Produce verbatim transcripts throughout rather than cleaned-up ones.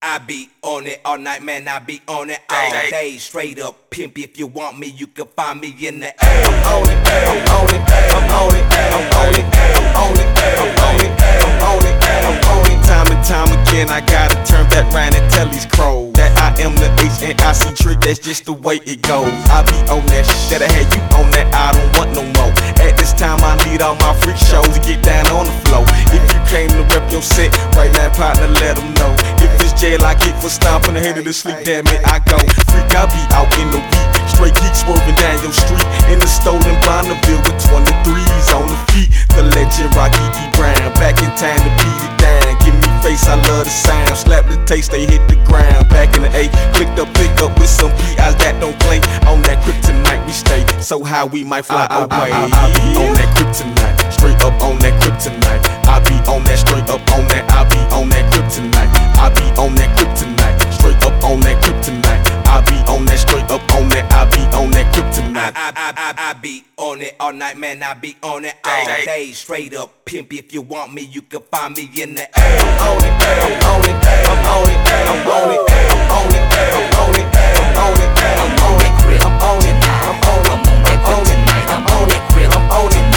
I be on it all night, man, I be on it all day. Straight up pimp, if you want me, you can find me in the air. I'm on it, I'm on it, I'm on it, I'm on it, I'm on it, I'm on it, I'm on it, I'm on it. Time and time again, I gotta turn back round and tell these crows that I am the H and I C trick, that's just the way it goes. I be on that shit that I had you on that, I don't want no more. At this time, I need all my freak shows to get down on the floor. If you came to rep your set, right now, partner, let them know. If it's jail, I get for stomping the head of the sleep, damn it, I go. Freak, I be out in the week, straight geek swerving down your street. In the stolen Bonneville with twenty-threes on the feet. The legend Rocky E. Brown, back in time to beat it down. Give me face, I love the sound. Slap the taste, they hit the ground. Back in the eight, clicked up, pick up with some P Is that don't play. On that kryptonite we stay, so high we might fly I, away. I, I, I, I be on that kryptonite, straight up on that kryptonite. I be on that, straight up on that. I be on that kryptonite. I be on that kryptonite, straight up on that kryptonite. I be on that, straight up on that. I be on that kryptonite. I, I, I, I be on it all night, man, I be on it all day. Straight up pimp, if you want me, you can find me in the air. I'm on it, I'm on it, I'm on it, I'm on it, I'm on it, I'm on it, I'm on it, I'm on it, I'm on it, I'm on it, I'm on it, I'm on it, I'm on it, I'm on it,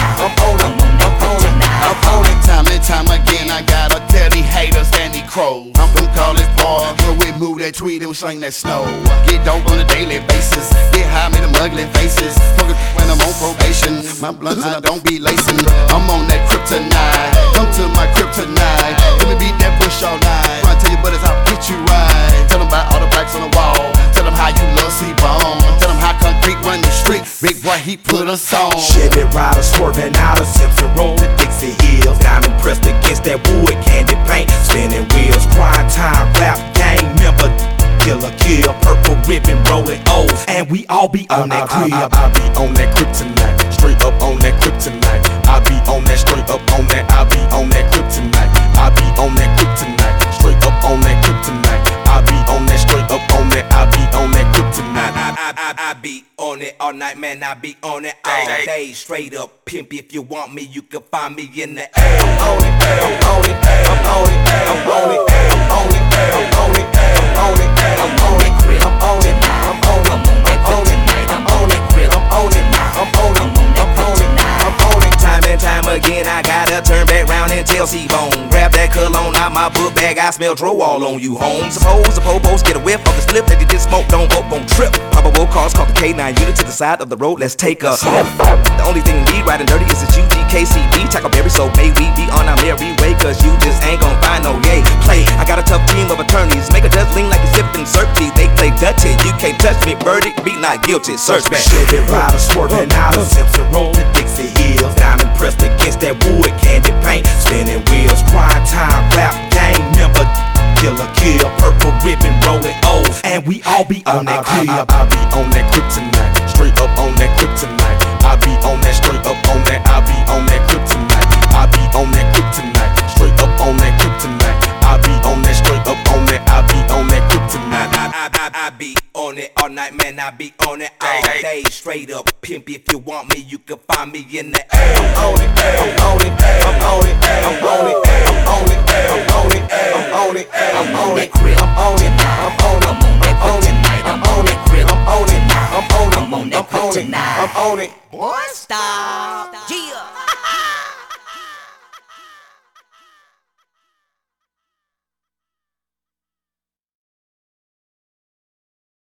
I'm on it. Time and time again, I gotta tell these haters and these crows, I'm gon' call this boy when we move that tweet and we sling that snow. Get dope on a daily basis, get high, make them ugly faces. Smoking when I'm on probation, my blunts I don't be lacing. I'm on that kryptonite, come to my kryptonite. Let me beat that bush all night. Tryna tell you brothers I'll get you right. Tell them about all the blacks on the wall. Tell them how you love C-Bone. Tell them how concrete run the street. Big boy, he put us on. Chevy rider swerving out of Simpson Road to Dixie Hills. Diamond pressed against that wood candy paint. Spinning wheels, prime time rap gang member. Killer kill, purple ribbon rolling O's, and we all be on that crib. I, I, I, I be on that kryptonite, straight up on that kryptonite. I be on that, straight up on that. I be on that kryptonite. I be on that kryptonite, straight up on that kryptonite. I be on that, straight up on that. I be on that kryptonite. I, I, I, I be on it all night, man, I be on it all day. Straight up pimp, if you want me, you can find me in the air. I'm on it, I'm on it, I'm on it, I'm on it, I'm on it, I'm on it, I'm on it, I'm on it, I'm on it, I'm on it, I'm on it, I'm on it, I'm on it, I'm on it, I'm on it, I'm on it. Time and time again, I gotta turn back round and tell C-Bone. Grab that cologne out my book bag, I smell dro all on you, home. Suppose the popos get a whiff of the slip that you just smoke, don't vote, don't trip. Probable cause, call the K nine unit to the side of the road, let's take a sniff. The only thing we riding dirty is the U G K C B. Tackleberry, so may we be on our merry way, cause you just ain't gon' find no yay play. I got a tough team of attorneys, make a judge lean like it's sipping Surfy. They play Dutty, you can't touch me, verdict, be not guilty, search back. Chevy rider swerving out of Simpson Road to Dixie Hills. Diamond pressed against that wood candy paint. Spinning wheels, prime time rap gang member. Killer kill, purple ribbon rolling O's, and we all be on that crib. I, I, I, I be on that kryptonite, straight up on that kryptonite. I be on that, straight up on that. I be on that kryptonite. I be on that kryptonite, straight up on that kryptonite. I be on that, straight up on that. I be on that kryptonite. I, I, I, I be on it all night, man, I be on it all day. Straight up pimp, if you want me, you can find me in the air. I'm on it, I'm on it, I'm on it, I'm on it, I'm on it, I'm on it, I'm on it, I'm on it, I'm on it, I'm on it, I'm on it, I'm on it, I'm on it, I'm on it, I'm on it, I'm on it, I'm on it. Boy, stop.